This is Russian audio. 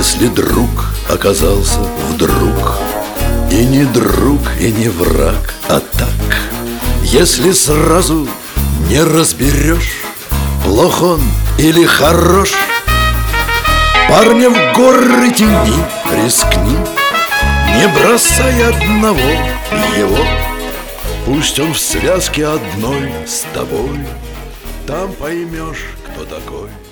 Если друг оказался вдруг и не друг, и не враг, а так, если сразу не разберешь, плох он или хорош, парня в горы тяни, рискни, не бросай одного его. Пусть он в связке одной с тобой, там поймешь, кто такой.